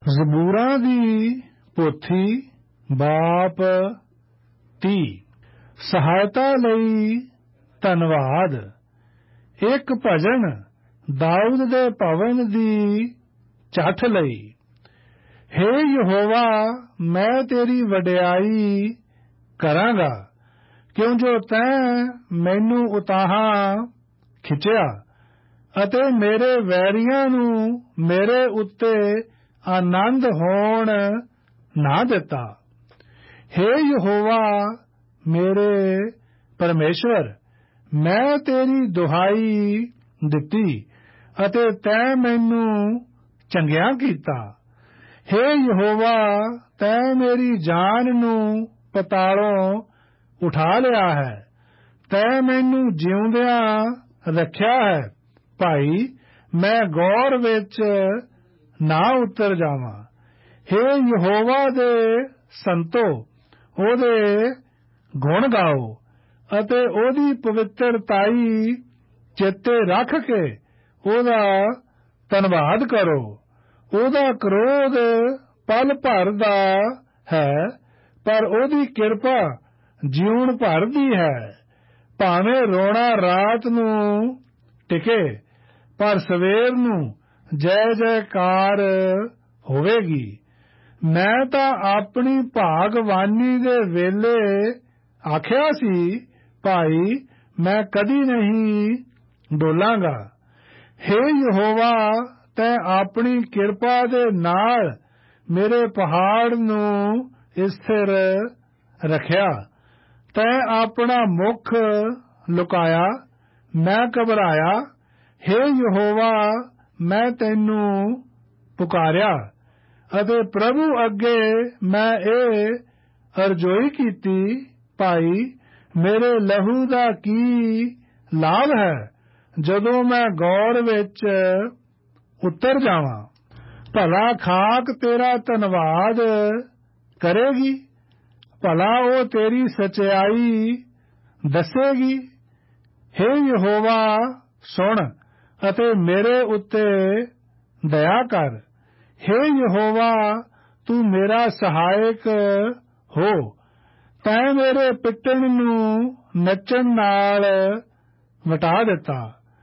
ਜ਼ਬੂਰਾਂ ਦੀ ਪੋਥੀ ਬਾਪ 30 ਸਹਾਇਤਾ ਲਈ ਧੰਨਵਾਦ। ਇੱਕ ਭਜਨ ਦਾਊਦ ਦੇ ਭਵਨ ਦੀ ਚੱਠ ਲਈ। ਹੇ ਯਹੋਵਾ, ਮੈਂ ਤੇਰੀ ਵਡਿਆਈ ਕਰਾਂਗਾ, ਕਿਉਂ ਜੋ ਤੈਂ ਮੈਨੂੰ ਉਤਾਹਾਂ ਖਿੱਚਿਆ ਅਤੇ ਮੇਰੇ ਵੈਰੀਆਂ ਨੂੰ ਮੇਰੇ ਉੱਤੇ ਆਨੰਦ ਹੋਣ ਨਾ ਦਿੱਤਾ। ਹੇ ਯਹੋਵਾ ਮੇਰੇ ਪਰਮੇਸ਼ਵਰ, ਮੈਂ ਤੇਰੀ ਦੁਹਾਈ ਦਿੱਤੀ ਅਤੇ ਤੈਂ ਮੈਨੂੰ ਚੰਗਿਆ ਕੀਤਾ। ਹੇ ਯਹੋਵਾ, ਤੈਂ ਮੇਰੀ ਜਾਨ ਨੂੰ ਪਤਾਲੋਂ ਉਠਾ ਲਿਆ ਹੈ, ਤੈਂ ਮੈਨੂੰ ਜਿਉਂਦਿਆਂ ਰੱਖਿਆ ਹੈ। ਭਾਈ, ਮੈਂ ਗੌਰ ਵਿੱਚ ਨਾ ਉਤਰ ਜਾਵਾਂ। ਹੇ ਯਹੋਵਾ ਦੇ ਸੰਤੋ, ਉਹਦੇ ਗੁਣ ਗਾਓ ਅਤੇ ਉਹਦੀ ਪਵਿੱਤਰਤਾਈ ਚੇਤੇ ਰੱਖ ਕੇ ਉਹਦਾ ਧੰਨਵਾਦ ਕਰੋ। ਉਹਦਾ ਕ੍ਰੋਧ ਪਲ ਭਰ ਦਾ ਹੈ, ਪਰ ਉਹਦੀ ਕਿਰਪਾ ਜੀਉਣ ਭਰ ਦੀ ਹੈ। ਭਾਵੇਂ ਰੋਣਾ ਰਾਤ ਨੂੰ ਟਿਕੇ, ਪਰ ਸਵੇਰ ਨੂੰ ਜੈ ਜੈਕਾਰ ਹੋਵੇਗੀ। ਮੈਂ ਤਾਂ ਆਪਣੀ ਭਾਗਵਾਨੀ ਦੇ ਵੇਲੇ ਆਖਿਆ ਸੀ, ਭਾਈ, ਮੈਂ ਕਦੀ ਨਹੀਂ ਡੋਲਾਂਗਾ। ਹੇ ਯਹੋਵਾ, ਤੈਂ ਆਪਣੀ ਕਿਰਪਾ ਦੇ ਨਾਲ ਮੇਰੇ ਪਹਾੜ ਨੂੰ ਸਥਿਰ ਰੱਖਿਆ। ਤੈਂ ਆਪਣਾ ਮੁਖ ਲੁਕਾਇਆ, ਮੈਂ ਘਬਰਾਇਆ। ਹੇ ਯਹੋਵਾ, ਮੈਂ ਤੈਨੂੰ ਪੁਕਾਰਿਆ ਅਤੇ ਪ੍ਰਭੂ ਅੱਗੇ ਮੈਂ ਇਹ ਅਰਜ਼ੋਈ ਕੀਤੀ, ਭਾਈ, ਮੇਰੇ ਲਹੂ ਦਾ ਕੀ ਲਾਭ ਹੈ ਜਦੋਂ ਮੈਂ ਗੌਰ ਵਿੱਚ ਉਤਰ ਜਾਵਾਂ। ਭਲਾ ਖਾਕ ਤੇਰਾ ਧੰਨਵਾਦ ਕਰੇਗੀ, ਭਲਾ ਉਹ ਤੇਰੀ ਸਚਾਈ ਦੱਸੇਗੀ। ਹੇ ਯਹੋਵਾ, ਸੁਣ ਅਤੇ ਮੇਰੇ ਉੱਤੇ ਦਇਆ ਕਰ। ਹੇ ਯਹੋਵਾ, ਤੂੰ ਮੇਰਾ ਸਹਾਇਕ ਹੋ। ਤੈਂ ਮੇਰੇ ਪਿੱਟਣ ਨੂੰ ਨੱਚਣ ਨਾਲ ਵਟਾ ਦਿੱਤਾ।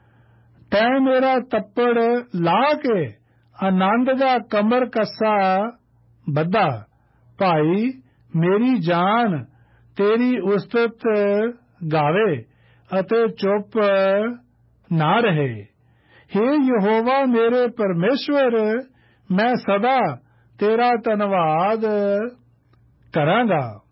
ਤੈਂ ਮੇਰਾ ਤੱਪੜ ਲਾ ਕੇ ਆਨੰਦ ਦਾ ਕਮਰ ਕੱਸਾ ਬੱਧਾ। ਭਾਈ, ਮੇਰੀ ਜਾਨ ਤੇਰੀ ਉਸਤਤ ਗਾਵੇ ਅਤੇ ਚੁੱਪ ਨਾ ਰਹੇ। ਹੇ ਯਹੋਵਾ ਮੇਰੇ ਪਰਮੇਸ਼ਵਰ, ਮੈਂ ਸਦਾ ਤੇਰਾ ਧੰਨਵਾਦ ਕਰਾਂਗਾ।